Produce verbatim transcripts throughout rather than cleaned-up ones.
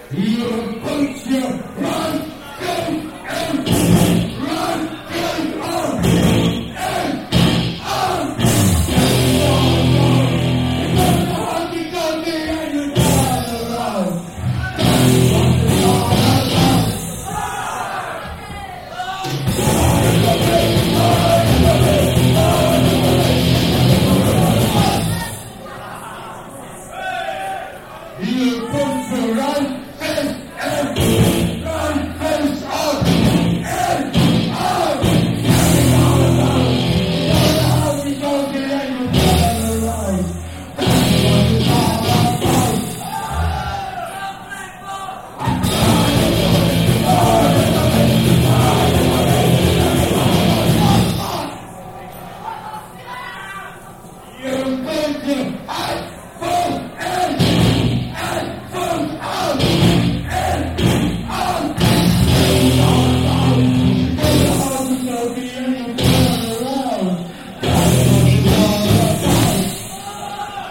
You put your right foot and right foot up and up. Because the hockey don't need any time around. That's what it's all about. You put your right fist and right fist up and up. That's all about. Because the hockey don't need any time around. That's what it's all about. You put your right foot and and foot up and up. That's all about. Because the hockey don't need any time around. That's what it's all about.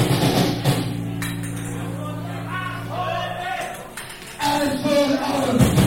And foot up.